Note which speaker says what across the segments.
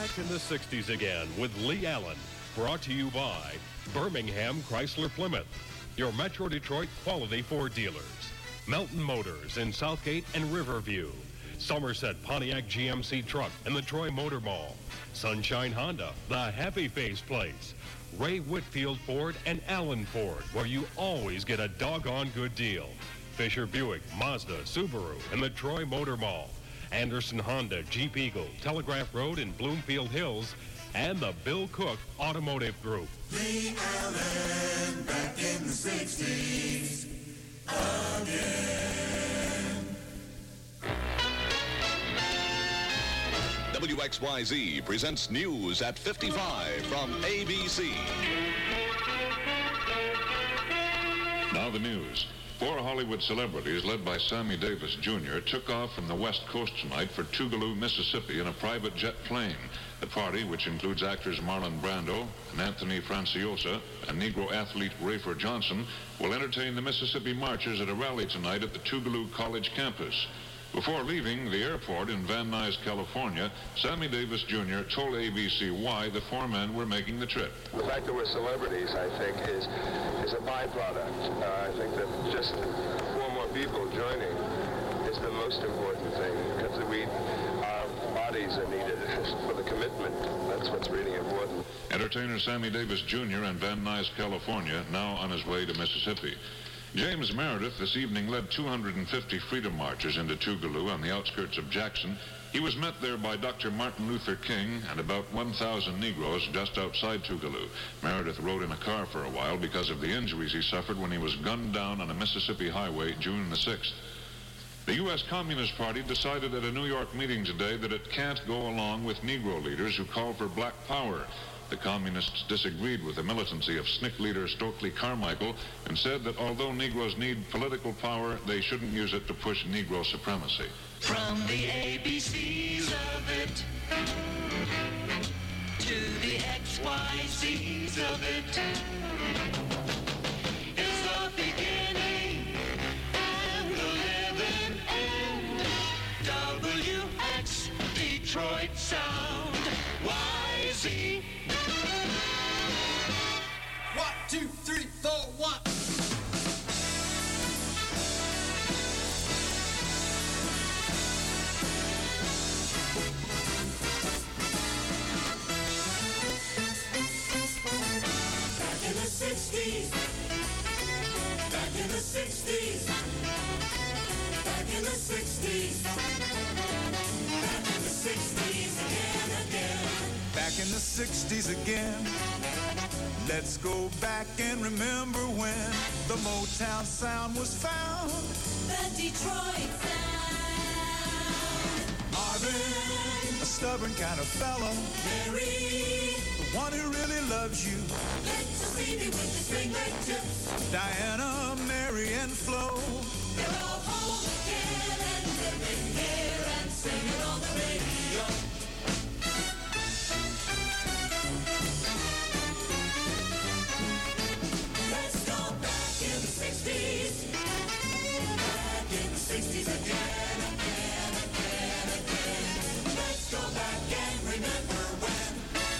Speaker 1: Back in the 60s again with Lee Allen. Brought to you by Birmingham Chrysler Plymouth, your Metro Detroit quality Ford dealers. Melton Motors in Southgate and Riverview. Somerset Pontiac GMC Truck and the Troy Motor Mall. Sunshine Honda, the happy face place. Ray Whitfield Ford and Allen Ford, where you always get a doggone good deal. Fisher Buick, Mazda, Subaru, and the Troy Motor Mall. Anderson Honda, Jeep Eagle, Telegraph Road in Bloomfield Hills, and the Bill Cook Automotive Group.
Speaker 2: Lee Allen, back in the 60s, again.
Speaker 3: WXYZ presents news at 55 from ABC.
Speaker 4: Now the news. 4 Hollywood celebrities, led by Sammy Davis Jr., took off from the West Coast tonight for Tougaloo, Mississippi in a private jet plane. The party, which includes actors Marlon Brando and Anthony Franciosa and Negro athlete Rafer Johnson, will entertain the Mississippi marchers at a rally tonight at the Tougaloo College campus. Before leaving the airport in Van Nuys, California, Sammy Davis Jr. told ABC why the 4 men were making the trip.
Speaker 5: The fact that we're celebrities, I think, is a byproduct. I think that just 4 more people joining is the most important thing, because our bodies are needed for the commitment. That's what's really important.
Speaker 4: Entertainer Sammy Davis Jr. in Van Nuys, California, now on his way to Mississippi. James Meredith this evening led 250 freedom marchers into Tougaloo on the outskirts of Jackson. He was met there by Dr. Martin Luther King and about 1,000 Negroes just outside Tougaloo. Meredith rode in a car for a while because of the injuries he suffered when he was gunned down on a Mississippi highway June the 6th. The U.S. Communist Party decided at a New York meeting today that it can't go along with Negro leaders who call for black power. The Communists disagreed with the militancy of SNCC leader Stokely Carmichael and said that although Negroes need political power, they shouldn't use it to push Negro supremacy.
Speaker 2: From the ABCs of it to the XYZs of it is the beginning and the living end. WX Detroit Sound YZ. 1, 2, 3, 4, 1. Back in the 60s. Back in the 60s. Back in the 60s. Back in the 60s again.
Speaker 6: Back in the 60s again. Let's go back and remember when the Motown sound was found.
Speaker 7: The Detroit Sound.
Speaker 6: Marvin, a stubborn kind of fellow.
Speaker 7: Mary,
Speaker 6: the one who really loves you.
Speaker 7: Little Stevie with his fingertips.
Speaker 6: Diana, Mary, and Flo.
Speaker 7: They're all home again and living here and singing on the radio. Let's go back in the 60s. Back in the 60s again. Let's go back and remember when.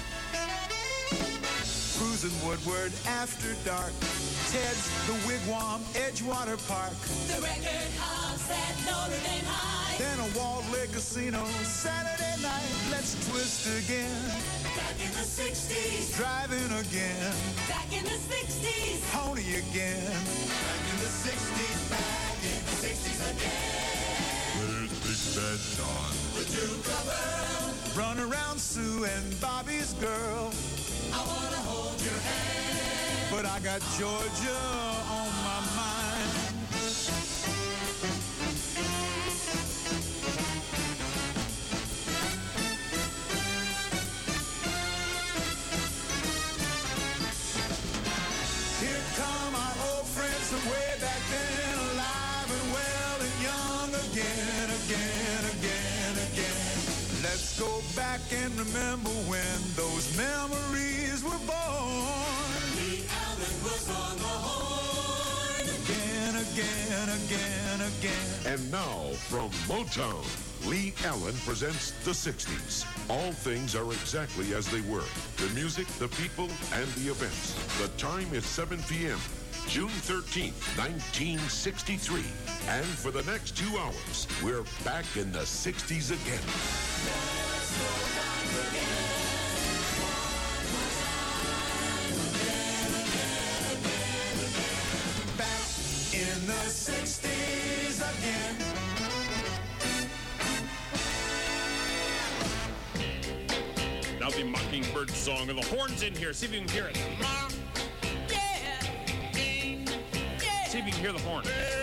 Speaker 6: Cruising Woodward after dark. Ted's, the Wigwam, Edgewater Park.
Speaker 7: The record house at Notre Dame High.
Speaker 6: Then a Walled Lake Casino, Saturday night. Let's twist again.
Speaker 7: Back in the 60s.
Speaker 6: Driving again.
Speaker 7: Back in the 60s.
Speaker 6: Pony again.
Speaker 2: Back in the 60s. Back in the 60s again.
Speaker 6: Where's Big Bad John?
Speaker 2: The Duke of Earl.
Speaker 6: Run around Sue and Bobby's girl.
Speaker 2: I wanna hold your hand.
Speaker 6: But I got Georgia on my mind. Here come our old friends from way back then, alive and well and young again. Let's go back and remember when those memories were born.
Speaker 2: Lee Allen was on the horn.
Speaker 6: Again.
Speaker 8: And now from Motown, Lee Allen presents the 60s. All things are exactly as they were. The music, the people, and the events. The time is 7 p.m. June 13th, 1963. And for the next 2 hours, we're back in the 60s again.
Speaker 6: Back in the 60s again.
Speaker 9: Now the Mockingbird song, and the horns in here. See if you can hear it. See if you can hear the horn.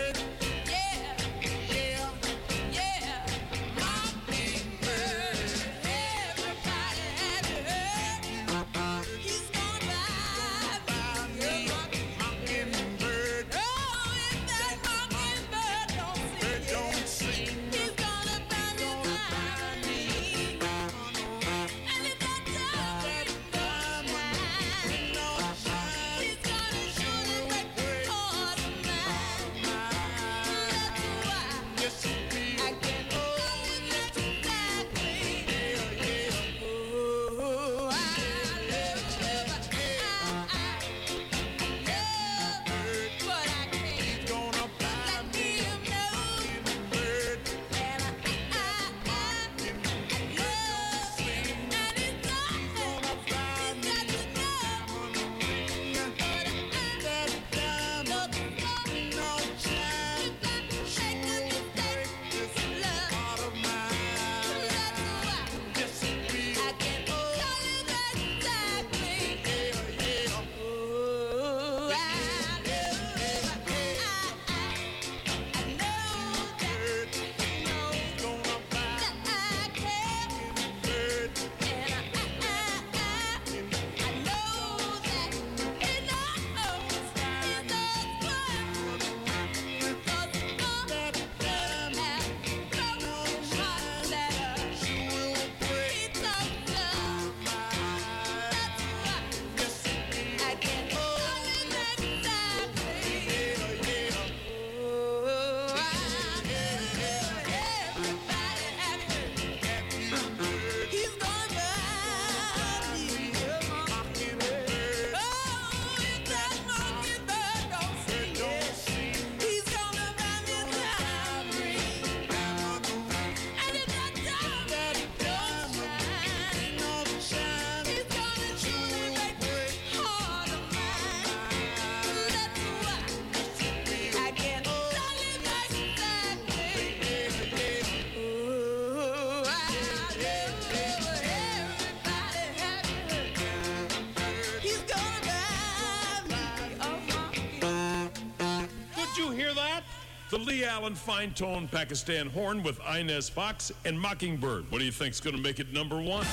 Speaker 9: The Lee Allen fine-tone Pakistan horn with Inez Fox and Mockingbird. What do you think's going to make it number one?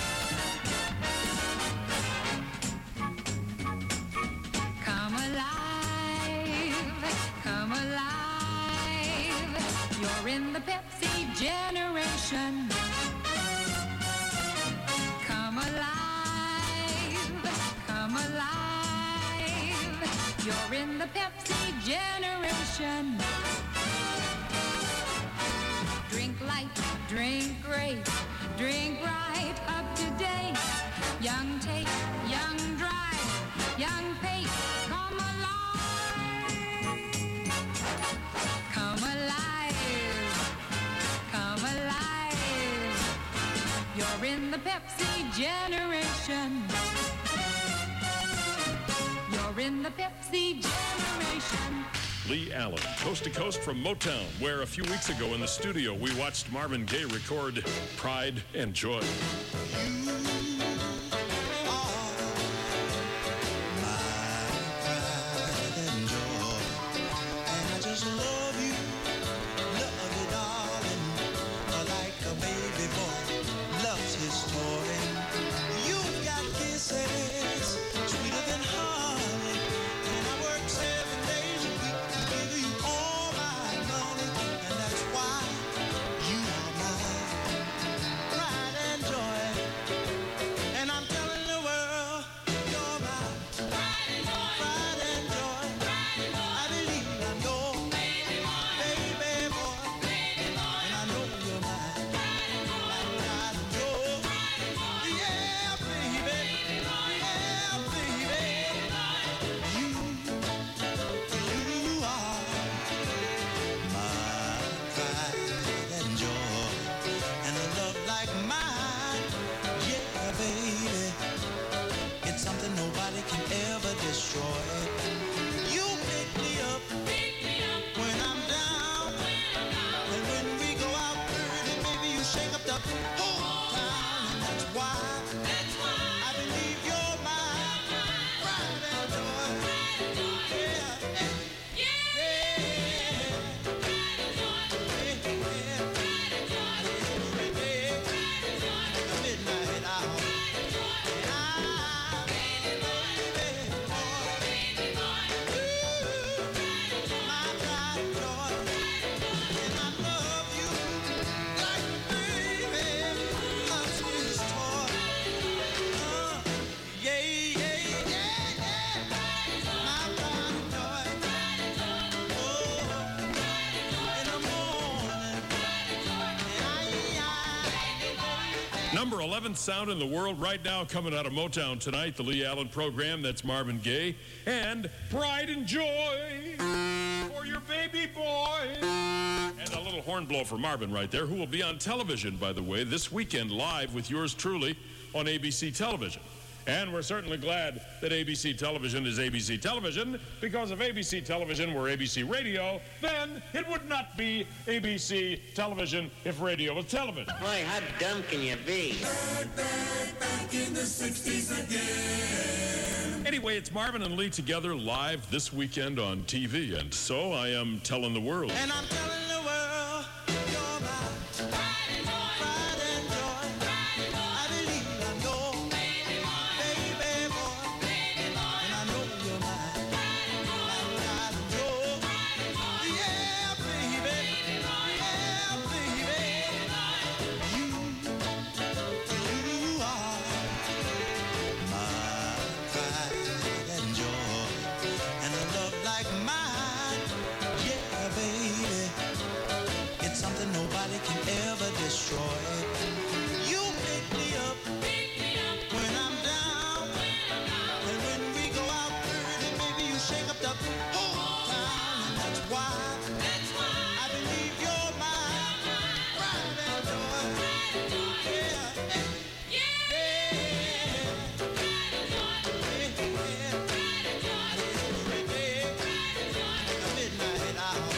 Speaker 10: Come alive, come alive. You're in the Pepsi generation. Come alive, come alive. You're in the Pepsi generation. Drink light, drink great, drink right, up to date. Young take, young drive, young pace. Come alive, come alive, come alive. You're in the Pepsi generation. You're in the Pepsi generation.
Speaker 9: Lee Allen, coast to coast from Motown, where a few weeks ago in the studio we watched Marvin Gaye record Pride and Joy. Number 11th sound in the world right now coming out of Motown tonight, the Lee Allen program. That's Marvin Gaye. And Pride and Joy for your baby boy. And a little horn blow for Marvin right there, who will be on television, by the way, this weekend live with yours truly on ABC Television. And we're certainly glad that ABC Television is ABC Television, because if ABC Television were ABC Radio, then it would not be ABC Television if radio was television.
Speaker 11: Boy, how dumb can you be?
Speaker 2: Back in the 60s again.
Speaker 9: Anyway, it's Marvin and Lee together live this weekend on TV, and so I am telling the world.
Speaker 2: And I'm telling the world, you're my pride and joy. Pride and joy. Pride and joy. I believe I'm your baby boy. Baby boy. And I know you're mine. Pride and joy. My pride and joy. Pride and joy. Yeah, baby. Baby boy. Yeah, baby. You are my pride and joy. And a love like mine, yeah, baby. It's something nobody can ever destroy. You pick me up when I'm down. And when we go out early, maybe you shake up the whole town. And that's why I believe you're my pride and joy. Midnight hour.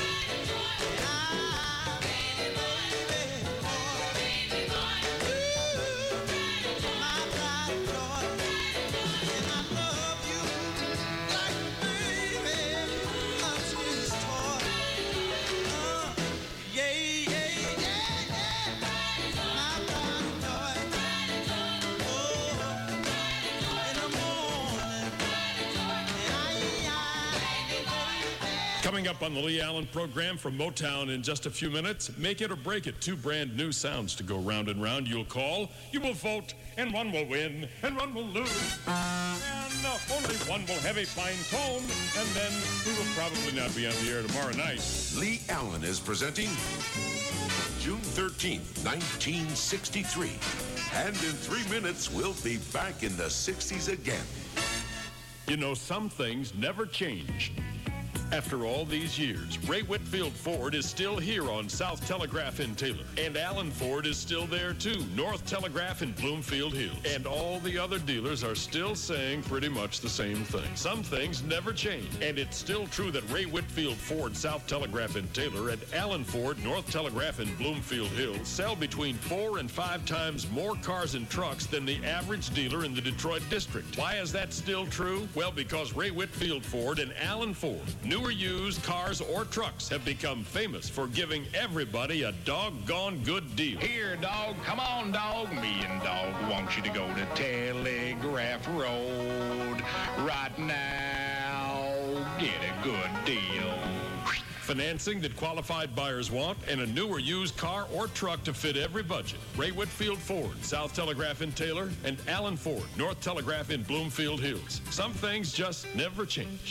Speaker 9: Coming up on the Lee Allen program from Motown in just a few minutes, Make It or Break It, 2 brand new sounds to go round and round. You'll call, you will vote, and one will win, and one will lose. And only one will have a fine tone, and then we will probably not be on the air tomorrow night.
Speaker 8: Lee Allen is presenting June 13th, 1963. And in 3 minutes, we'll be back in the 60s again.
Speaker 9: You know, some things never change. After all these years, Ray Whitfield Ford is still here on South Telegraph in Taylor. And Allen Ford is still there too, North Telegraph in Bloomfield Hills. And all the other dealers are still saying pretty much the same thing. Some things never change. And it's still true that Ray Whitfield Ford, South Telegraph in Taylor, and Allen Ford, North Telegraph in Bloomfield Hills sell between 4 and 5 times more cars and trucks than the average dealer in the Detroit district. Why is that still true? Well, because Ray Whitfield Ford and Allen Ford, newer used cars or trucks, have become famous for giving everybody a doggone good deal.
Speaker 12: Here, dog. Come on, dog. Me and dog want you to go to Telegraph Road right now. Get a good deal.
Speaker 9: Financing that qualified buyers want, and a newer used car or truck to fit every budget. Ray Whitfield Ford, South Telegraph in Taylor, and Allen Ford, North Telegraph in Bloomfield Hills. Some things just never change.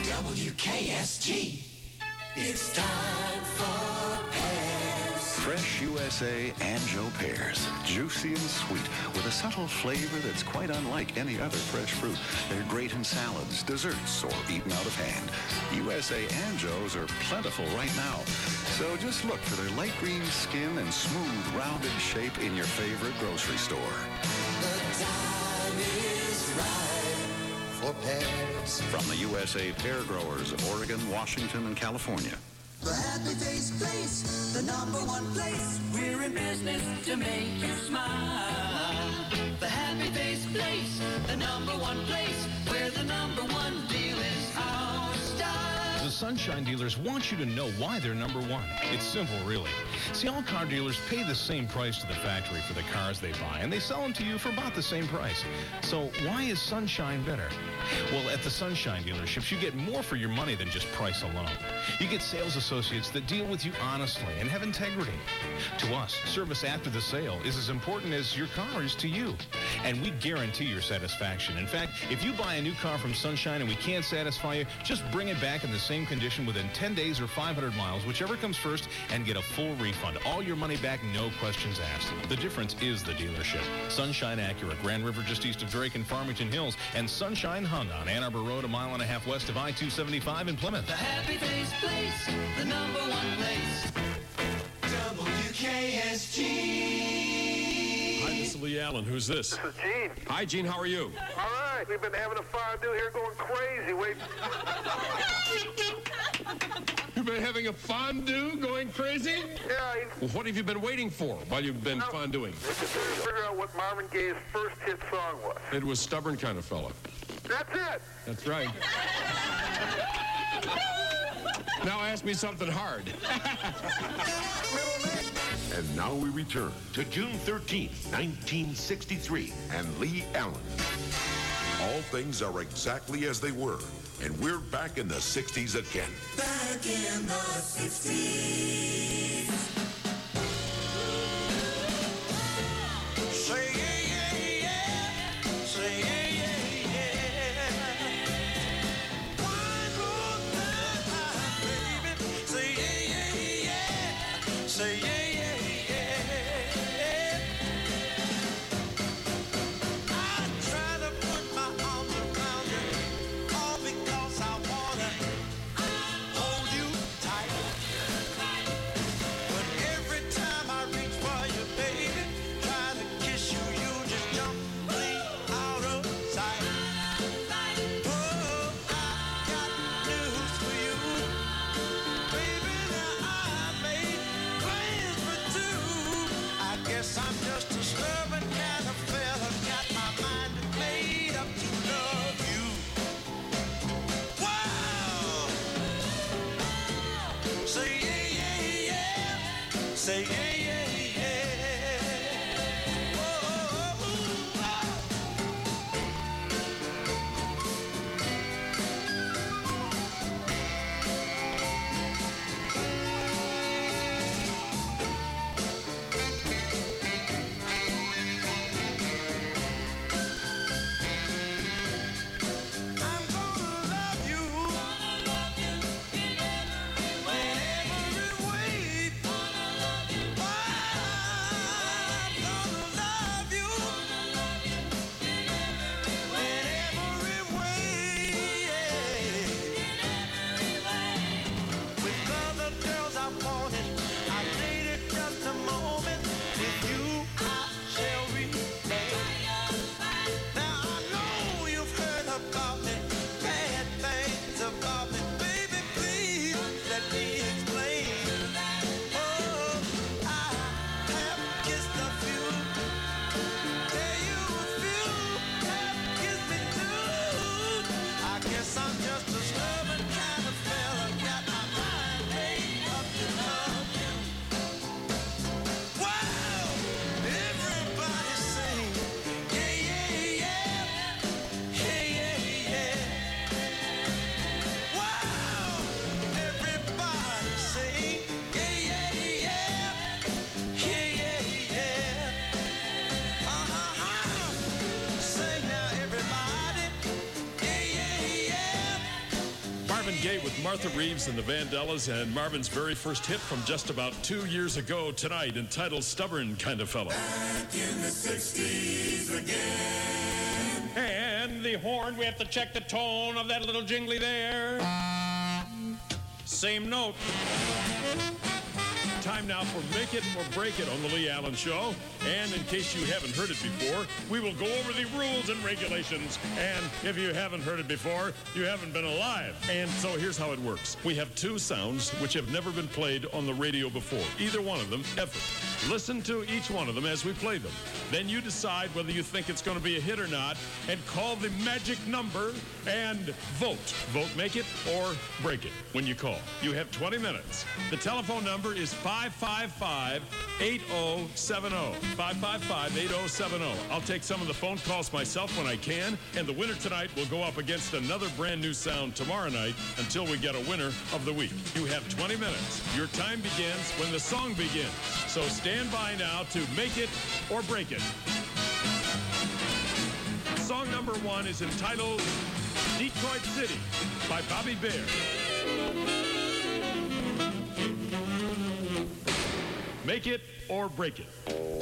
Speaker 2: WKSG. It's time for pears.
Speaker 13: Fresh USA Anjo pears. Juicy and sweet, with a subtle flavor that's quite unlike any other fresh fruit. They're great in salads, desserts, or eaten out of hand. USA Anjos are plentiful right now. So just look for their light green skin and smooth, rounded shape in your favorite grocery store.
Speaker 2: The time is right for pears.
Speaker 13: From the USA pear growers of Oregon, Washington, and California.
Speaker 2: The Happy Face Place, the #1 place. We're in business to make you smile. The Happy Face Place, the #1 place, where the #1 deal is our style.
Speaker 14: The Sunshine dealers want you to know why they're #1. It's simple, really. See, all car dealers pay the same price to the factory for the cars they buy, and they sell them to you for about the same price. So why is Sunshine better? Well, at the Sunshine dealerships, you get more for your money than just price alone. You get sales associates that deal with you honestly and have integrity. To us, service after the sale is as important as your car is to you. And we guarantee your satisfaction. In fact, if you buy a new car from Sunshine and we can't satisfy you, just bring it back in the same condition within 10 days or 500 miles, whichever comes first, and get a full refund. refund. All your money back, no questions asked. The difference is the dealership. Sunshine Acura, Grand River just east of Drake and Farmington Hills, and Sunshine Honda on Ann Arbor Road, a mile and a half west of I-275 in Plymouth.
Speaker 7: The Happy Face Place, the number one place. WKSG.
Speaker 9: Hi, this is Lee Allen. Who's this?
Speaker 5: This is Gene.
Speaker 9: Hi, Gene. How are you?
Speaker 5: All right. We've been having a fondue here going crazy. Wait.
Speaker 9: You've been having a fondue going crazy?
Speaker 5: Yeah.
Speaker 9: Well, what have you been waiting for while you've been fonduing?
Speaker 5: Figure out what Marvin Gaye's first hit song was.
Speaker 9: It was Stubborn Kind of Fella.
Speaker 5: That's it.
Speaker 9: That's right. Now ask me something hard.
Speaker 8: And now we return to June 13th, 1963, and Lee Allen. All things are exactly as they were, and we're back in the 60s again.
Speaker 7: Back in the 60s.
Speaker 2: Say yeah, yeah, yeah. Say yeah, yeah, yeah. One more time, baby. Say yeah, yeah, yeah. Say yeah, yeah, yeah. I try to put my arms around you, all because I wanna hold you tight. But every time I reach for you, baby, try to kiss you, you just jump clean out of sight. Oh, I got news for you, baby. Now I made plans for two. I guess I'm just a stubborn kind of fella, got my mind made up to love you. Wow! Say yeah, yeah, yeah. Say yeah, yeah, yeah. Whoa, I'm gonna love you in every way. I'm gonna love you in every way. With other girls I wanted, I dated just a moment. With you I shall remain. Now I know you've heard about me, bad things about me. Baby, please let me explain. Oh, I have kissed a few. Tell you a few have kissed me too. I guess I'm just a stubborn kind of fella, got my mind made up to love you. Wow! Everybody sing, yeah, yeah, yeah, yeah, yeah, yeah. Wow! Everybody sing, yeah, yeah, yeah, yeah, yeah, yeah. Sing now, everybody, yeah, yeah, yeah.
Speaker 9: Marvin Gaye with Martha Reeves and the Vandellas, and Marvin's very first hit from just about 2 years ago tonight, entitled Stubborn Kind of Fella.
Speaker 7: Back in the 60s again.
Speaker 9: And the horn, we have to check the tone of that little jingly there. Same note. Time now for Make It or Break It on the Lee Allen Show. And in case you haven't heard it before, we will go over the rules and regulations. And if you haven't heard it before, you haven't been alive. And so here's how it works. We have two sounds which have never been played on the radio before, either one of them ever. Listen to each one of them as we play them. Then you decide whether you think it's going to be a hit or not, and call the magic number and vote. Vote make it or break it when you call. You have 20 minutes. The telephone number is 555-8070. 555-8070. I'll take some of the phone calls myself when I can, and the winner tonight will go up against another brand new sound tomorrow night until we get a winner of the week. You have 20 minutes. Your time begins when the song begins. So stand by now to make it or break it. Song number one is entitled Detroit City by Bobby Bare. Make it or break it.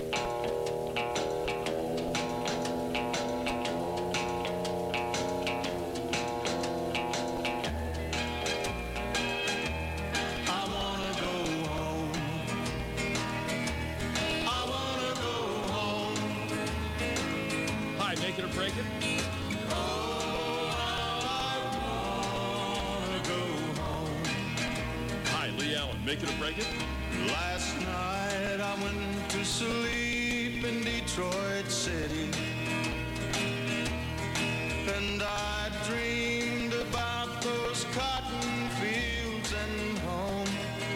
Speaker 9: Make it or break it?
Speaker 6: Oh, I wanna go home.
Speaker 9: Hi, Lee Allen. Make it or break it?
Speaker 6: Last night I went to sleep in Detroit City, and I dreamed about those cotton fields and home.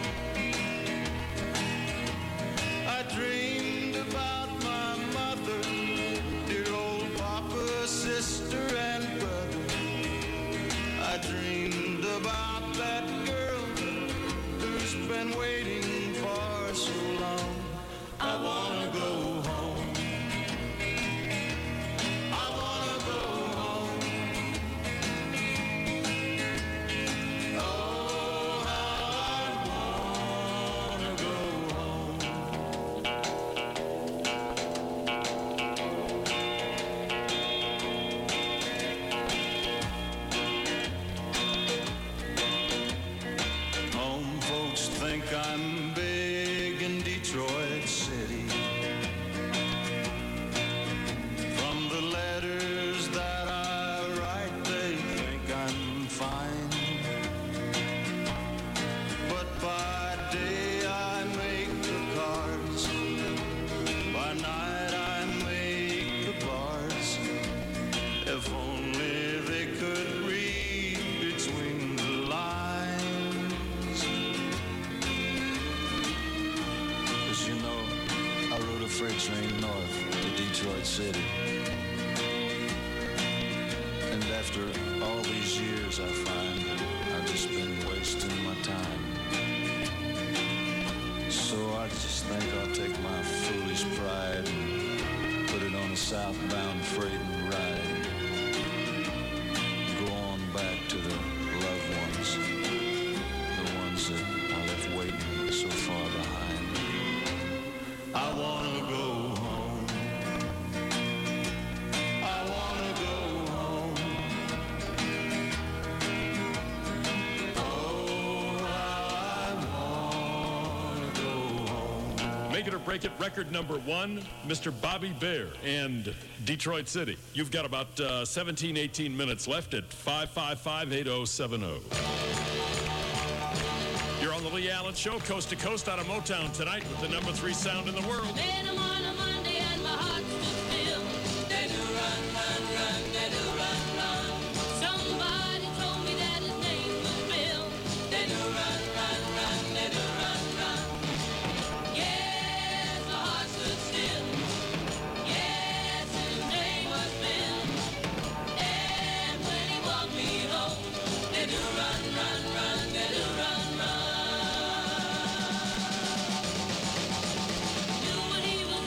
Speaker 6: I dreamed about my mother, dear old papa, sister, and brother. I dreamed about that girl who's been waiting for so long. I wanna go home. I wanna go home. Oh, how I wanna go home. Home folks think I'm big in Detroit City. From the letters that I write, they think I'm fine. But by day I make the cards, by night I make the bars. If only they could read between the lines. 'Cause you know, I rode a freight train north to Detroit City. And after all these years, I find that I've just been wasting my time. So I just think I'll take my foolish pride and put it on a southbound freight and ride. Go on back to the loved ones, the ones that I left waiting so far behind. I wanna go home. I wanna go home. Oh, I wanna go home.
Speaker 9: Make it or break it, record number 1, Mr. Bobby Bare and Detroit City. You've got about 17, 18 minutes left at 555-8070. You're on the Lee Allen Show, coast to coast out of Motown tonight with the number 3 sound in the world.
Speaker 7: Met 'em on a Monday and my heart stood still. They do run, run, run, they do run, run. Somebody told me that his name was Bill. They do run, run, run, they do run, run. Yes, my heart stood still. Yes, his name was Bill. And when he walked me home, they do run, run, run, they do run, run. Knew what he was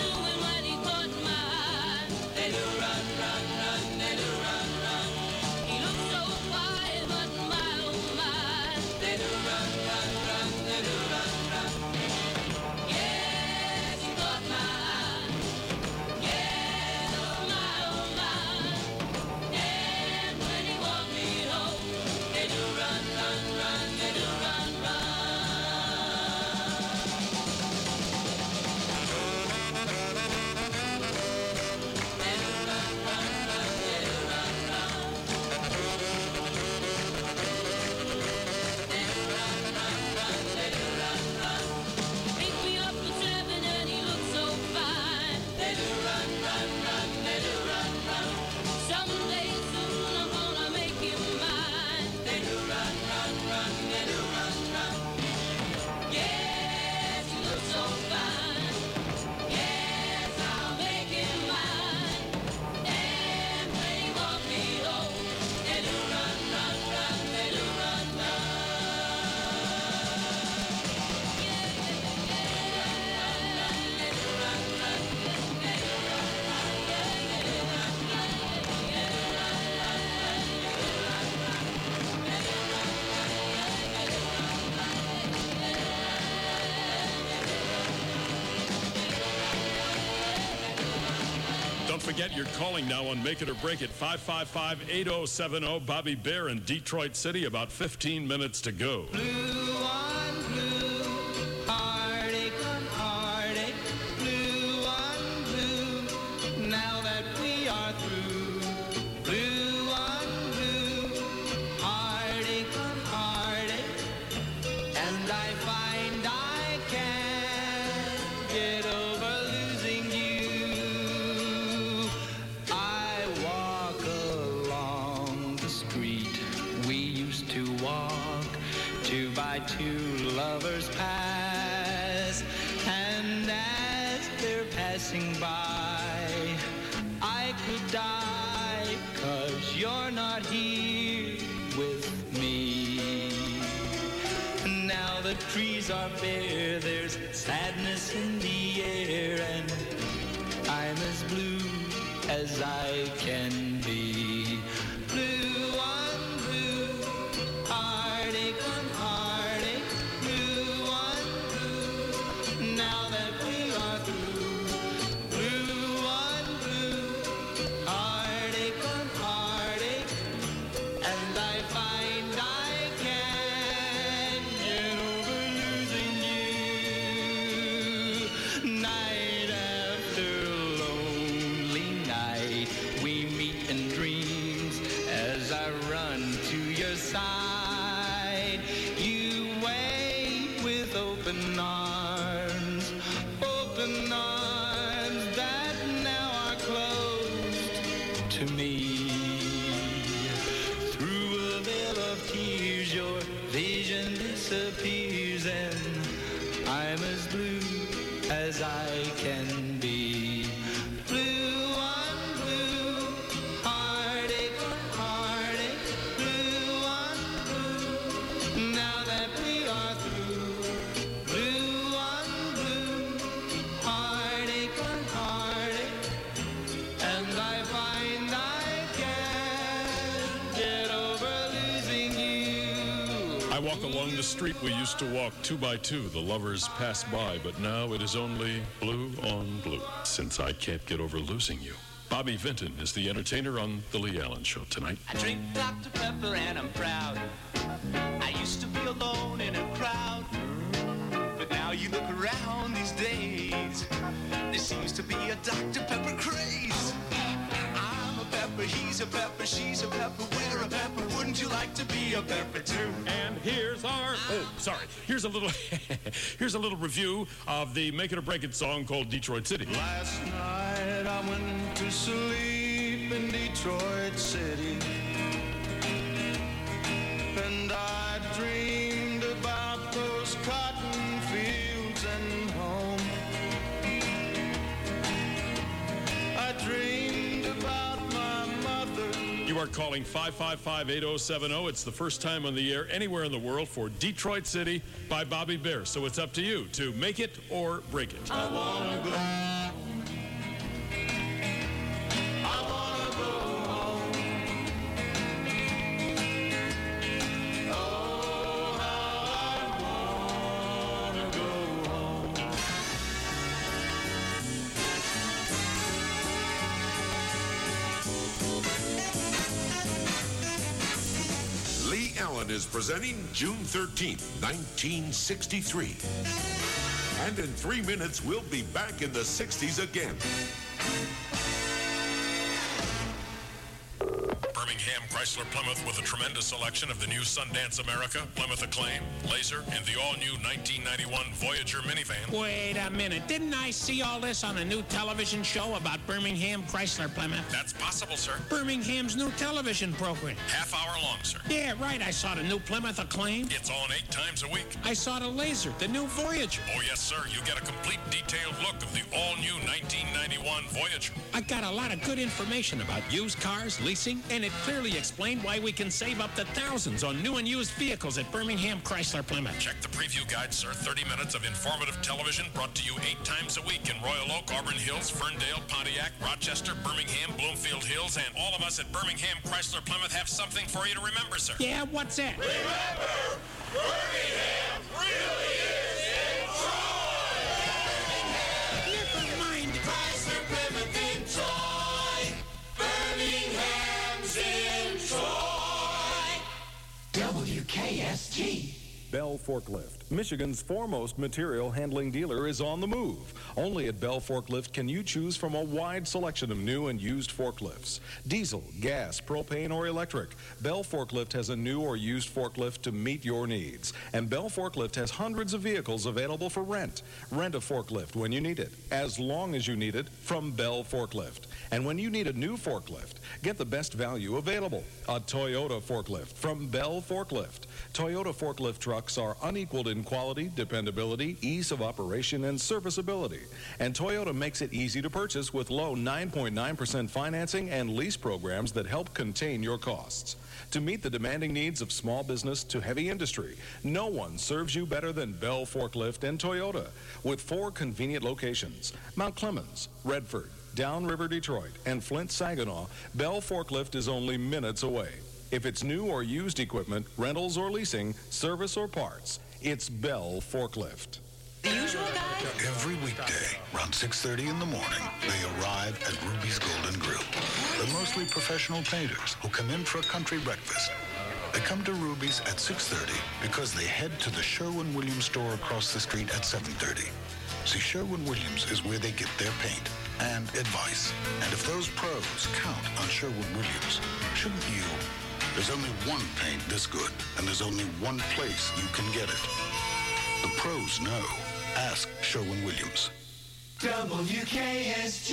Speaker 9: Don't forget, you're calling now on Make It or Break It, 555-8070. Bobby Bear in Detroit City, about 15 minutes to go.
Speaker 2: Blue on blue, heartache on heartache, blue on blue, now that we are through. Blue on blue, heartache on heartache, and I find I can't get over losing you. I walk along the street we used to walk, 2 by 2 lovers pass, and as they're passing by, I could die, 'cause you're not here with me. Now the trees are bare, there's sadness in the air, and I'm as blue as I can be. Blue on blue, heartache on heartache, blue on blue, now that we are through. Blue on blue, heartache on heartache, and I find I can't get over losing you. Night after lonely night, we meet in dreams as I run to your side. You wait with open arms that now are closed to me. Through a veil of tears, your vision disappears, and I'm as blue as I can be. Blue on blue, heartache on heartache, blue on blue, now that we are through. Blue on blue, heartache on heartache, and I find I can't get over losing you.
Speaker 9: I walk along the street we used to walk, 2 by 2. The lovers pass by, but now it is only blue on blue, since I can't get over losing you. Bobby Vinton is the entertainer on The Lee Allen Show tonight.
Speaker 2: I drink Dr. Pepper and I'm proud. I used to be alone in a crowd, but now you look around these days, there seems to be a Dr. Pepper craze. I'm a pepper, he's a pepper, she's a pepper, we're a pepper. Wouldn't you like to be a pepper too?
Speaker 9: And here's our, here's a little review of the Make It or Break It song called Detroit City.
Speaker 6: Last night I went to sleep in Detroit City, and I dreamed about those cotton fields and home. I dreamed about my mother.
Speaker 9: You are calling 555-8070. It's the first time on the air anywhere in the world for Detroit City by Bobby Bear. So it's up to you to make it or break it.
Speaker 6: I wanna go. I wanna go home. Oh, how I wanna go home.
Speaker 8: Lee Allen is presenting June 13th, 1963. And in 3 minutes, we'll be back in the 60s again.
Speaker 9: Birmingham Chrysler Plymouth with a tremendous selection of the new Sundance America, Plymouth Acclaim, Laser, and the all-new 1991 Voyager minivan.
Speaker 15: Wait a minute. Didn't I see all this on a new television show about Birmingham Chrysler Plymouth?
Speaker 9: That's possible, sir.
Speaker 15: Birmingham's new television program.
Speaker 9: Half hour long, sir.
Speaker 15: Yeah, right. I saw the new Plymouth Acclaim.
Speaker 9: It's on 8 times a week.
Speaker 15: I saw the Laser, the new Voyager.
Speaker 9: Oh, yes, sir. You get a complete detailed look of the all-new 1991 Voyager.
Speaker 15: I got a lot of good information about used cars, leasing, and it clearly explained why we can save up to thousands on new and used vehicles at Birmingham Chrysler Plymouth.
Speaker 9: Check the preview guide, sir. 30 minutes of informative television brought to you 8 times a week in Royal Oak, Auburn Hills, Ferndale, Pontiac, Rochester, Birmingham, Bloomfield Hills, and all of us at Birmingham Chrysler Plymouth have something for you to remember, sir.
Speaker 15: Yeah, what's that?
Speaker 2: Remember, Birmingham really is in Troy!
Speaker 15: Never mind.
Speaker 2: Chrysler Plymouth in Troy!
Speaker 16: Forklift, Michigan's foremost material handling dealer, is on the move. Only at Bell Forklift can you choose from a wide selection of new and used forklifts. Diesel, gas, propane, or electric. Bell Forklift has a new or used forklift to meet your needs. And Bell Forklift has hundreds of vehicles available for rent. Rent a forklift when you need it, as long as you need it, from Bell Forklift. And when you need a new forklift, get the best value available. A Toyota forklift from Bell Forklift. Toyota forklift trucks are unequaled in quality, dependability, ease of operation, and serviceability. And Toyota makes it easy to purchase with low 9.9% financing and lease programs that help contain your costs. To meet the demanding needs of small business to heavy industry, no one serves you better than Bell Forklift and Toyota, with 4 convenient locations: Mount Clemens, Redford, Downriver Detroit, and Flint Saginaw. Bell Forklift is only minutes away. If it's new or used equipment, rentals or leasing, service or parts, it's Bell Forklift.
Speaker 13: The usual guy? Every weekday, around 6:30 in the morning, they arrive at Ruby's Golden Grill. They're mostly professional painters who come in for a country breakfast. They come to Ruby's at 6:30 because they head to the Sherwin-Williams store across the street at 7:30. See, Sherwin-Williams is where they get their paint and advice. And if those pros count on Sherwin-Williams, shouldn't you? There's only one paint this good, and there's only one place you can get it. The pros know. Ask Sherwin-Williams.
Speaker 2: WKSG.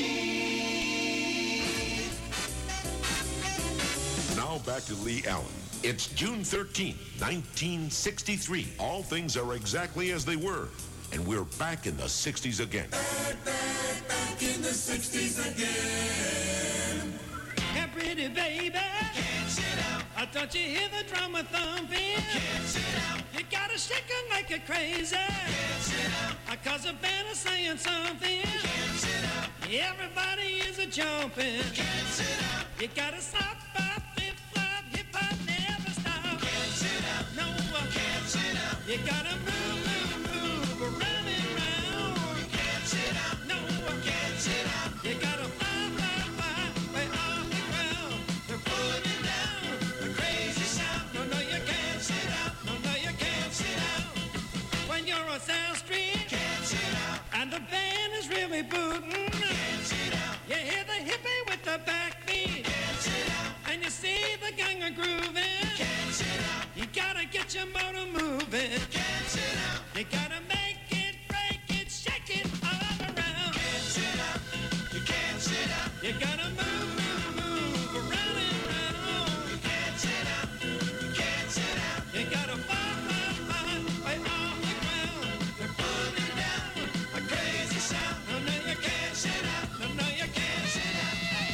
Speaker 8: Now back to Lee Allen. It's June 13th, 1963. All things are exactly as they were. And we're back in the 60s again.
Speaker 2: Back in the 60s again.
Speaker 7: Hey, pretty baby. Can't sit out. Don't you hear the drummer thumping? Can't sit out. You gotta shake it like you're crazy. Can't sit out. Cause the band is saying something. Can't sit out. Everybody is a jumping. Can't sit out. You gotta stop, bop, flip-flop, hip-hop, never stop. Can't sit out. No, can't sit out. You gotta move, around and round. You can't sit out. No, can't sit out. You gotta fly, way off the ground. They're putting down a crazy sound. No, you can't sit out. No, you can't sit out. When you're on South Street, can't sit out. And the band is really booting. Can't sit out. You hear the hippie with the backbeat. Can't sit out. And you see the gang a grooving. Can't sit out. You gotta get your motor moving. Can't sit out. You gotta make it, break it, shake it all around. Can't sit out. You can't sit out. You gotta move around and round. You can't sit out. You can't sit out. You gotta fly, way off the ground. They're putting down a crazy sound. No, you can't sit out. No, you can't sit out.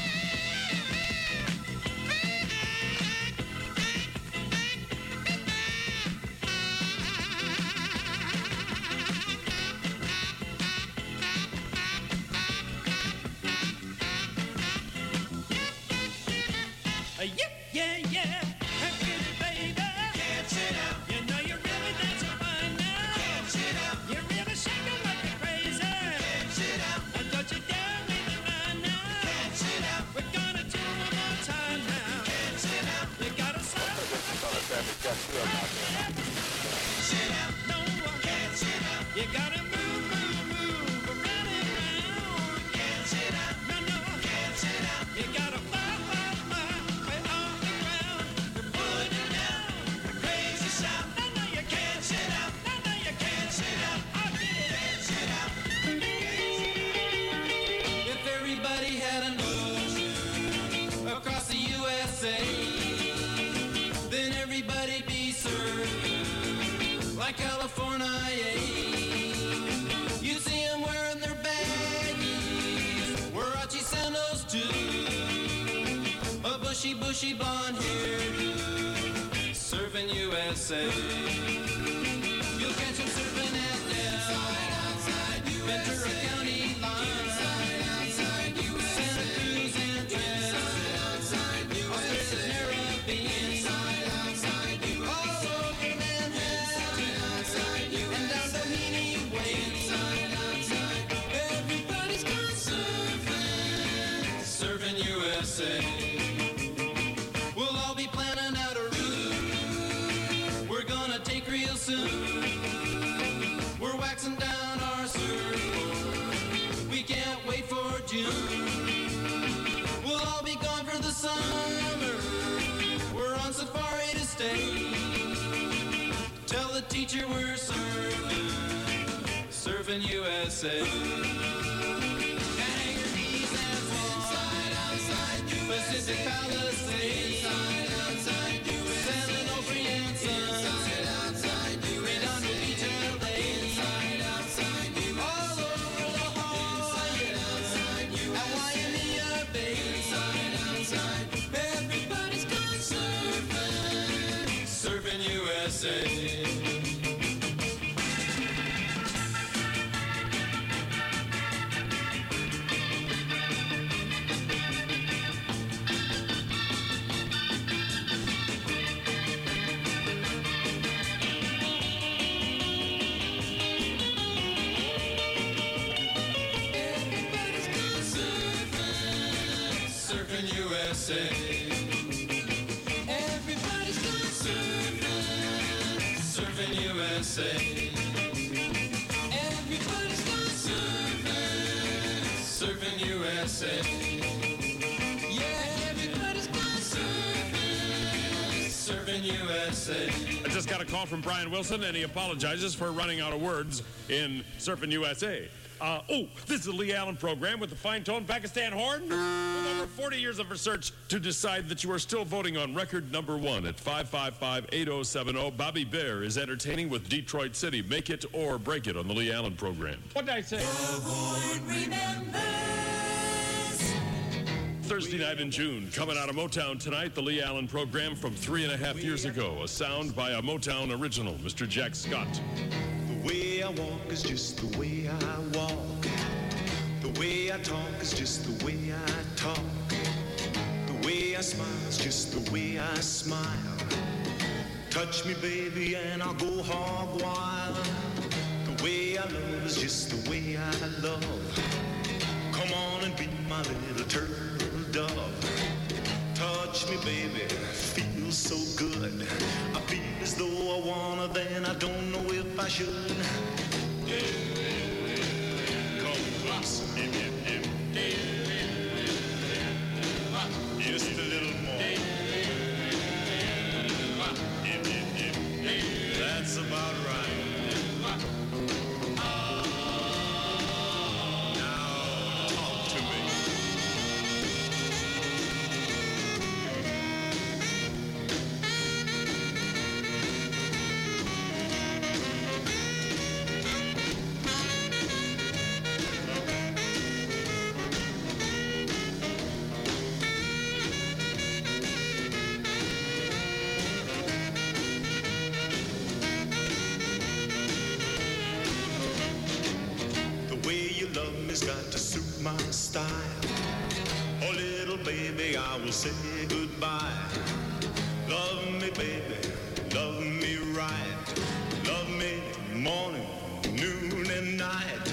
Speaker 7: Yeah. Hey, pretty baby. Can't sit out. You know you're really dancing fine now. Can't sit out. You're really shaking like you're crazy. Can't sit out. Don't you dare leave the line now. Can't sit out. We're gonna do it one more time now. Can't sit out. You gotta stop. Can't sit out. No, can't sit out. You gotta move around and round. Can't sit out. No, can't sit out. You gotta fly. Then everybody'd be served like California. You'd see them wearing their baggies, Warachi sandals too, a bushy blonde hair, serving USA. You'll catch them serving at Dell, Ventura County line. We'll all be planning out a route we're gonna take real soon.
Speaker 2: summer, we're on safari to stay. Tell the teacher we're surfing USA. Kangaroos and swans, Pacific Palisades, San Onofre and Sons, Redondo Beach and LA, all over La Jolla, at Waimea Bay. Everybody's gone surfing USA. Surfing USA. Everybody's gone surfing USA. Everybody's gone surfing USA. Yeah, everybody's gone surfing USA.
Speaker 9: I just got a call from Brian Wilson, and he apologizes for running out of words in Surfing USA. This is the Lee Allen program with the fine-toned Pakistan horn with over 40 years of research to decide that you are still voting on record number 1 at 555-8070. Bobby Bear is entertaining with Detroit City. Make it or break it on the Lee Allen program. What did I say? Thursday night in June, coming out of Motown tonight, the Lee Allen program from 3.5 years ago. A sound by a Motown original, Mr. Jack Scott.
Speaker 2: The way I walk is just the way I walk. The way I talk is just the way I talk. The way I smile is just the way I smile. Touch me, baby, and I'll go hog wild. The way I love is just the way I love. Come on and be my little turtle dove. Touch me, baby, feels so good. I feel as though I wanna, then I don't know if I should. Just a little more. That's about right. Now talk to me. Got to suit my style. Oh, little baby, I will say goodbye. Love me, baby, love me right. Love me morning, noon, and night.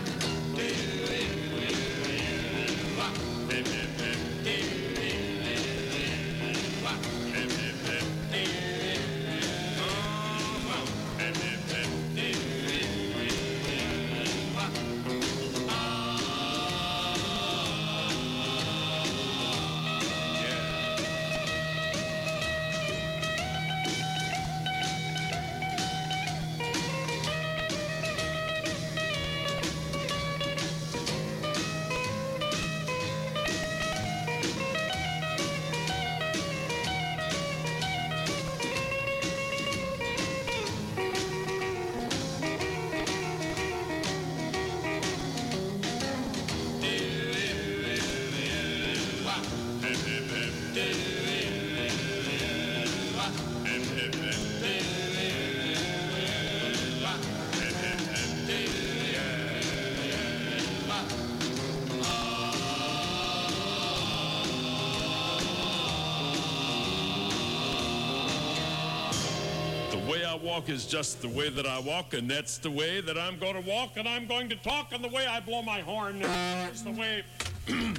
Speaker 9: Walk is just the way that I walk, and that's the way that I'm going to walk, and I'm going to talk, and the way I blow my horn is the way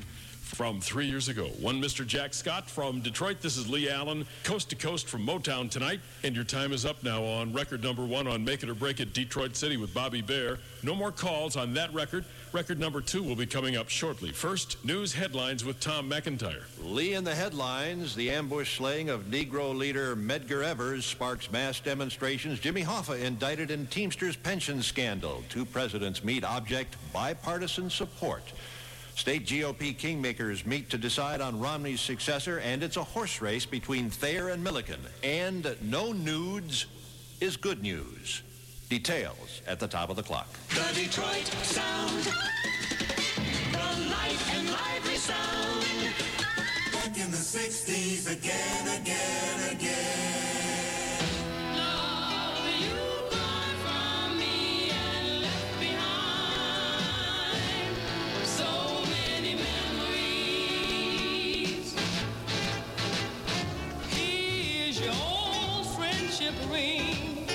Speaker 9: From 3 years ago, one Mr. Jack Scott. From Detroit, this is Lee Allen. Coast to coast from Motown tonight. And your time is up now on record number 1 on Make It or Break It, Detroit City with Bobby Bare. No more calls on that record. Record number 2 will be coming up shortly. First, news headlines with Tom McIntyre.
Speaker 17: Lee in the headlines. The ambush slaying of Negro leader Medgar Evers sparks mass demonstrations. Jimmy Hoffa indicted in Teamsters pension scandal. 2 presidents meet, object bipartisan support. State GOP kingmakers meet to decide on Romney's successor, and it's a horse race between Thayer and Milliken. And no nudes is good news. Details at the top of the clock.
Speaker 2: The Detroit Sound. The light and lively sound. Back in the 60s again.
Speaker 7: Love, you gone from me and left behind so many memories. Here's your old friendship ring.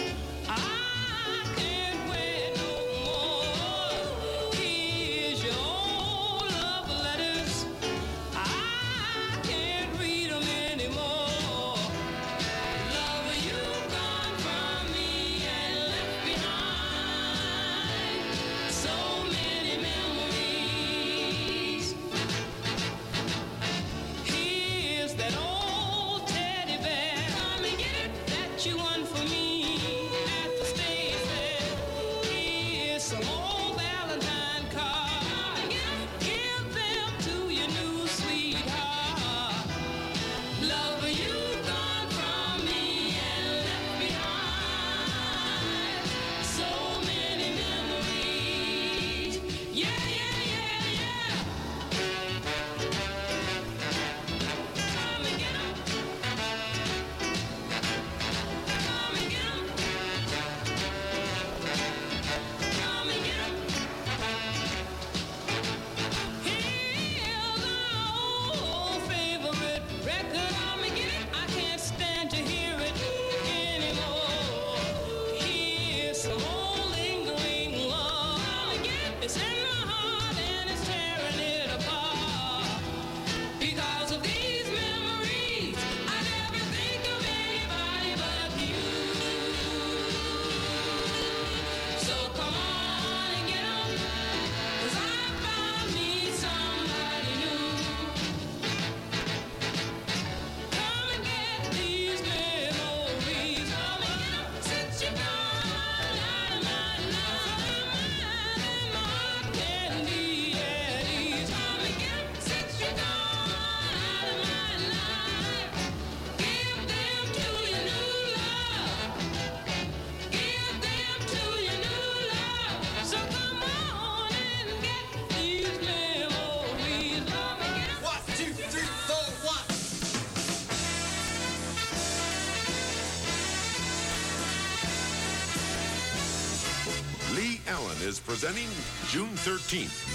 Speaker 8: Is presenting June 13th,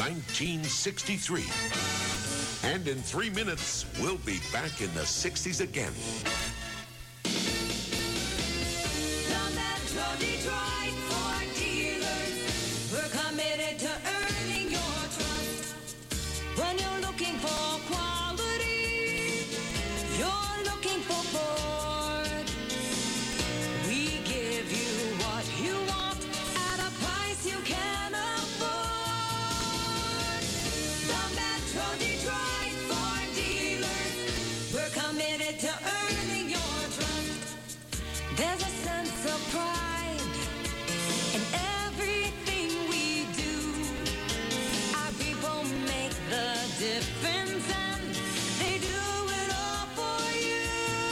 Speaker 8: 1963. And in 3 minutes, we'll be back in the 60s again.
Speaker 2: The Metro Detroit Ford dealers, we're committed to earning your trust. When you're looking for quality, you're looking for Ford. We give you what you want at a price you can afford. The Metro Detroit Ford dealers, we're committed to earning your trust. There's a sense of pride in everything we do. Our people make the difference and they do it all for you.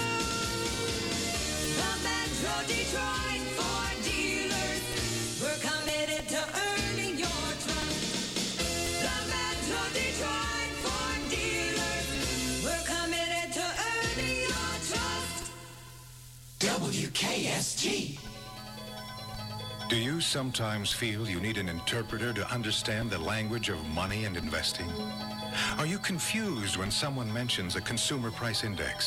Speaker 2: The Metro Detroit Ford dealers, we're committed to earning your trust. The Metro Detroit Ford dealers, we're committed to earning your trust.
Speaker 18: WKSG.
Speaker 19: Do you sometimes feel you need an interpreter to understand the language of money and investing? Are you confused when someone mentions a consumer price index?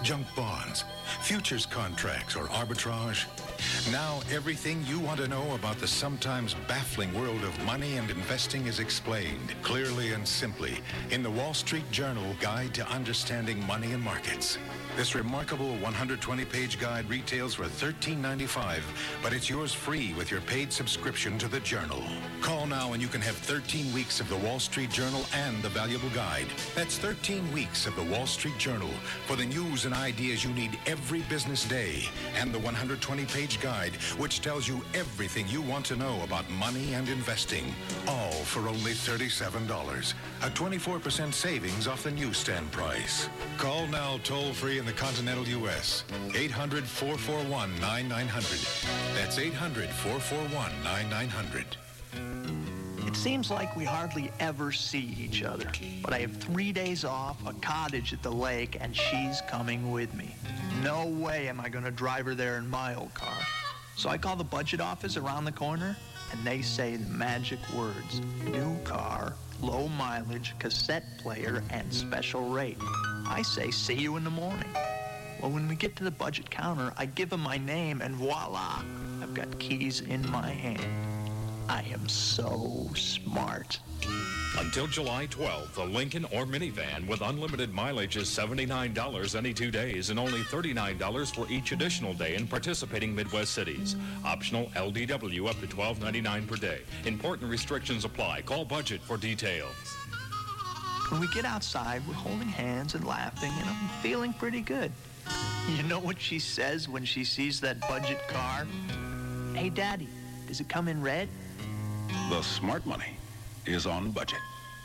Speaker 19: junk bonds, futures contracts, or arbitrage? Now everything you want to know about the sometimes baffling world of money and investing is explained clearly and simply in the Wall Street Journal Guide to Understanding Money and Markets. This remarkable 120-page guide retails for $13.95, but it's yours free with your paid subscription to the Journal. Call now and you can have 13 weeks of the Wall Street Journal and the valuable guide. That's 13 weeks of the Wall Street Journal for the news and ideas you need every business day, and the 120-page guide, which tells you everything you want to know about money and investing, all for only $37, a 24% savings off the newsstand price. Call now toll-free in the continental U.S. 800-441-9900. That's 800-441-9900.
Speaker 18: It seems like we hardly ever see each other, but I have 3 days off, a cottage at the lake, and she's coming with me. No way am I going to drive her there in my old car. So I call the budget office around the corner, and they say the magic words: new car, low mileage, cassette player, and special rate. I say, see you in the morning. Well, when we get to the budget counter, I give them my name, and voila, I've got keys in my hand. I am so smart.
Speaker 20: Until July 12th, a Lincoln or minivan with unlimited mileage is $79 any 2 days and only $39 for each additional day in participating Midwest cities. Optional LDW up to $12.99 per day. Important restrictions apply. Call Budget for details.
Speaker 18: When we get outside, we're holding hands and laughing, and I'm feeling pretty good. You know what she says when she sees that budget car? Hey, Daddy, does it come in red?
Speaker 21: The smart money is on budget.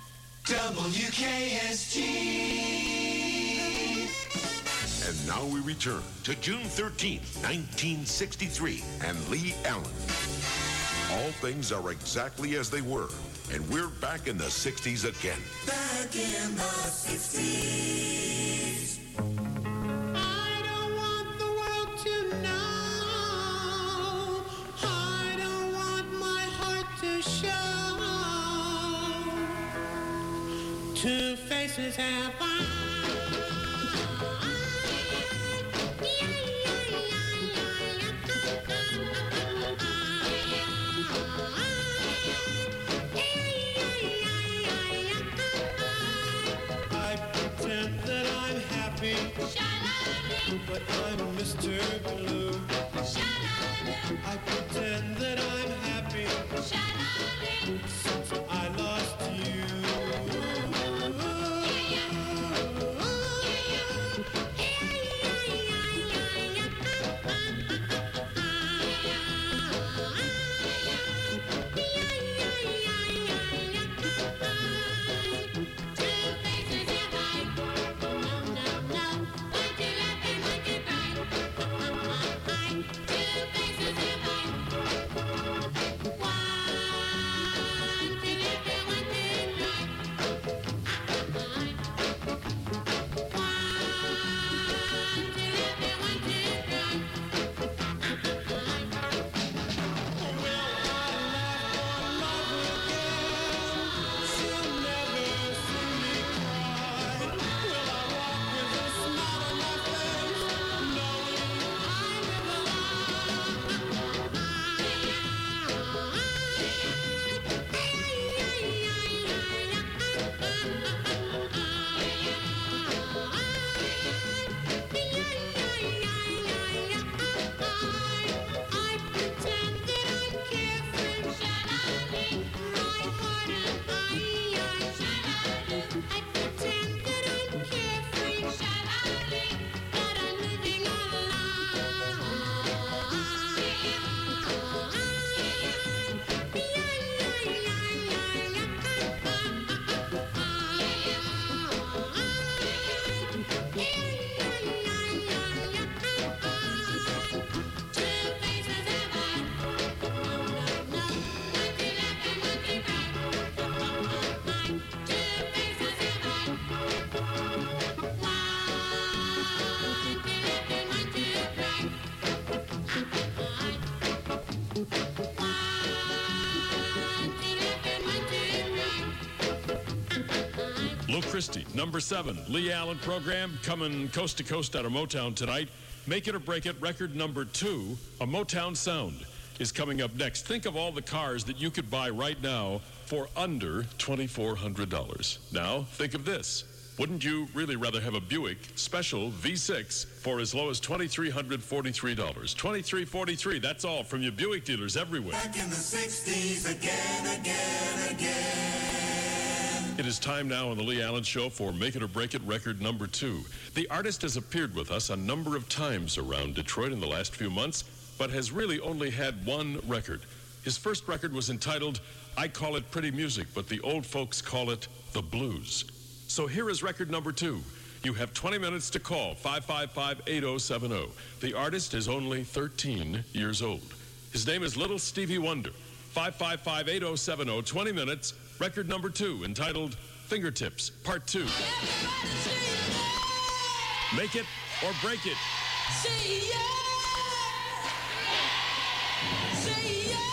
Speaker 2: WKST.
Speaker 8: And now we return to June 13th, 1963, and Lee Allen. All things are exactly as they were, and we're back in the 60s again.
Speaker 2: Back in the 60s.
Speaker 7: I don't want the world to know. I don't want my heart to show. Two faces have I.
Speaker 2: But I'm Mr. Blue. I pretend that I'm happy. Since I lost you.
Speaker 9: Christie. Number 7, Lee Allen program coming coast to coast out of Motown tonight. Make It or Break It, record number 2, A Motown Sound, is coming up next. Think of all the cars that you could buy right now for under $2,400. Now, think of this. Wouldn't you really rather have a Buick Special V6 for as low as $2,343? $2,343, that's all from your Buick dealers everywhere.
Speaker 2: Back in the 60s, again.
Speaker 9: It is time now on the Lee Allen Show for Make It or Break It, record number 2. The artist has appeared with us a number of times around Detroit in the last few months, but has really only had one record. His first record was entitled, I Call It Pretty Music, but the old folks call it The Blues. So here is record number 2. You have 20 minutes to call, 555-8070. The artist is only 13 years old. His name is Little Stevie Wonder. 555-8070, 20 minutes, record number 2, entitled Fingertips, Part 2. Make it or break it.
Speaker 7: Say yeah. Say yeah.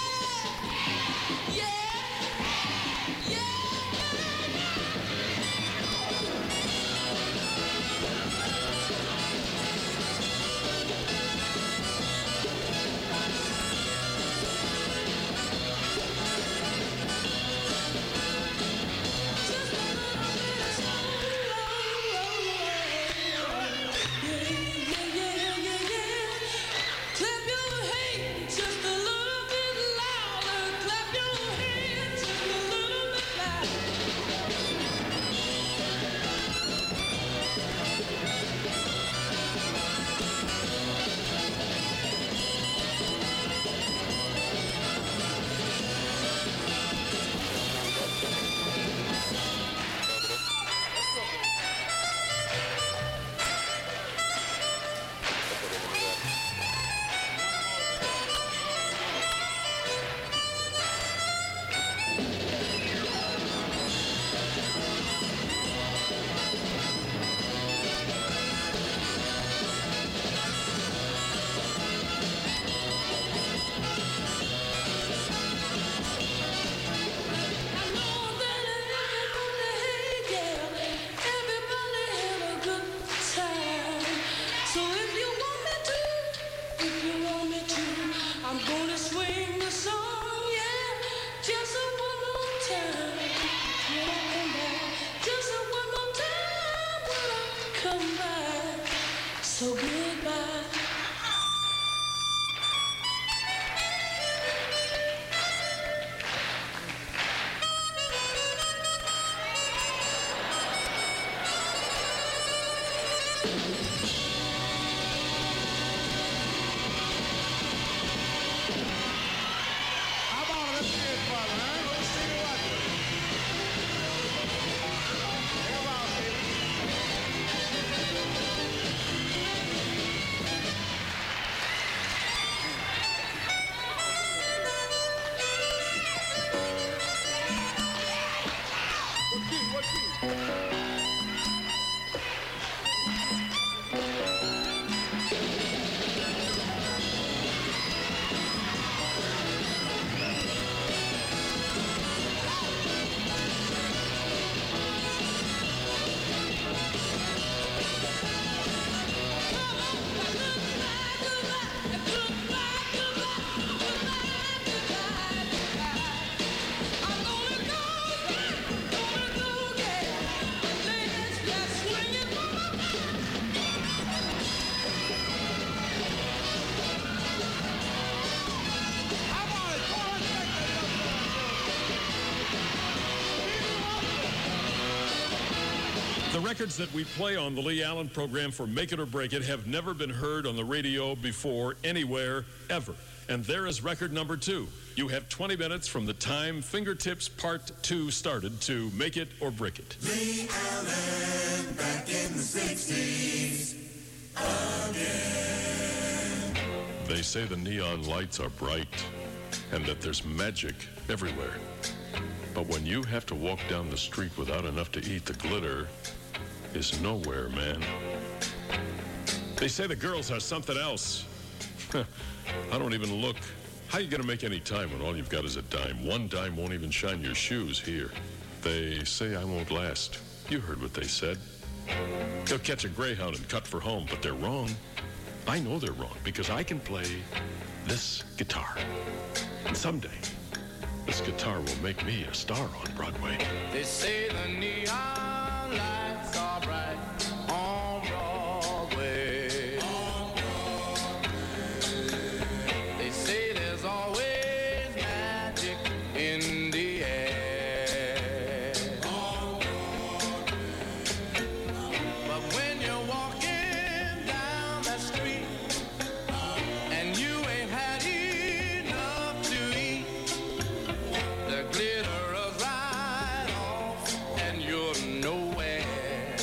Speaker 9: The records that we play on the Lee Allen program for Make It or Break It have never been heard on the radio before, anywhere, ever. And there is record number 2. You have 20 minutes from the time Fingertips Part 2 started to Make It or Break It.
Speaker 2: Lee Allen, back in the 60s, again.
Speaker 9: They say the neon lights are bright and that there's magic everywhere. But when you have to walk down the street without enough to eat, the glitter is nowhere, man. They say the girls are something else. I don't even look. How are you going to make any time when all you've got is a dime? One dime won't even shine your shoes here. They say I won't last. You heard what they said. They'll catch a greyhound and cut for home, but they're wrong. I know they're wrong because I can play this guitar. And someday, this guitar will make me a star on Broadway.
Speaker 7: They say the neon lights are bright on Broadway. They say there's always magic in the air. But when you're walking down that street and you ain't had enough to eat, the glitter is right off and you're nowhere.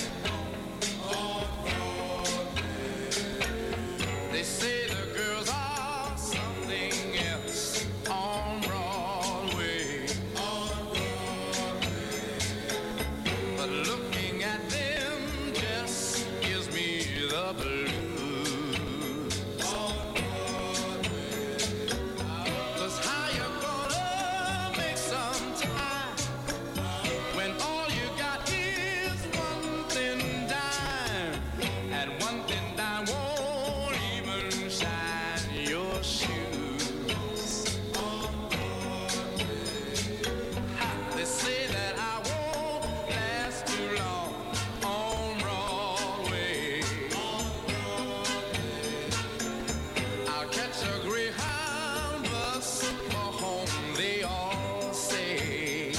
Speaker 7: They say the girls are something else on Broadway. But looking at them just gives me the blues. 'Cause how you gonna make some time when all you got is one thin dime, and one thin dime won't even shine your shoes. They say that I won't last too long on Broadway. I'll catch a Greyhound bus for home, they all say.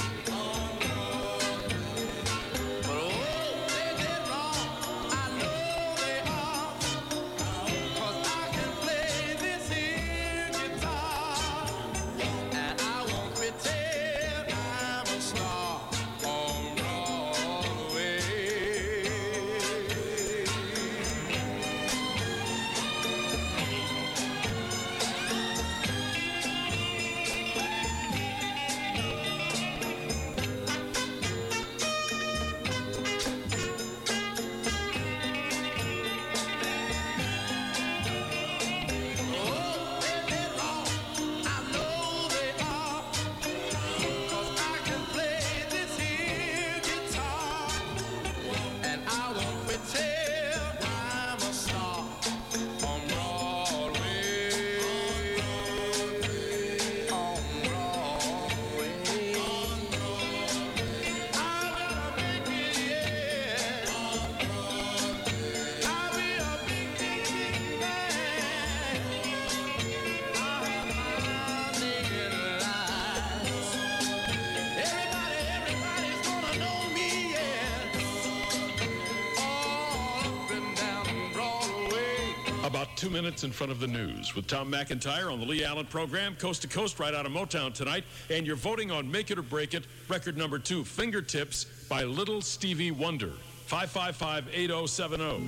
Speaker 7: But oh, they did wrong, I know they are, 'cause I can play this here guitar, and I won't pretend I'm a star on Broadway.
Speaker 9: About 2 minutes in front of the news with Tom McIntyre on the Lee Allen program, Coast to Coast, right out of Motown tonight. And you're voting on Make It or Break It, record number 2, Fingertips by Little Stevie Wonder. 555-8070.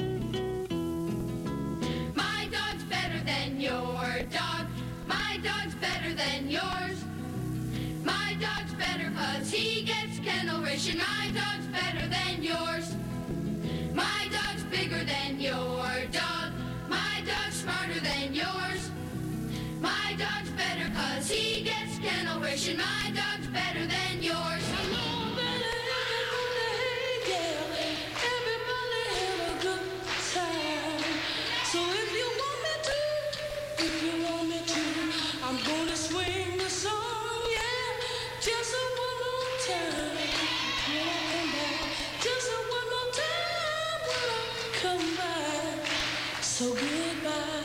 Speaker 10: My dog's better than your dog. My dog's better than yours. My dog's better 'cause he gets kennel ration. My dog's better than yours. My dog's bigger than your dog. My dog's smarter than yours. My dog's better 'cause he gets kennel ration. My dog's better than yours.
Speaker 7: I'm gonna swing the song, yeah, just one more time. When I come back, just one more time when I come back. So goodbye.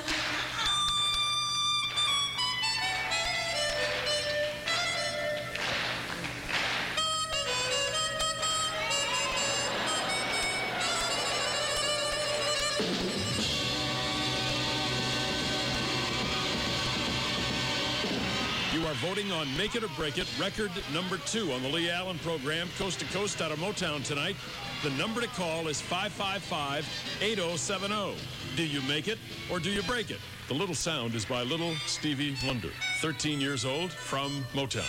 Speaker 9: You are voting on Make It or Break It, record number 2 on the Lee Allen program, Coast to Coast out of Motown tonight. The number to call is 555-8070. Do you make it or do you break it? The little sound is by Little Stevie Wonder, 13 years old, from Motown.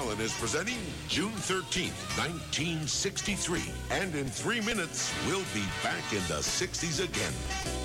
Speaker 8: Allen is presenting June 13th, 1963. And in 3 minutes, we'll be back in the 60s again.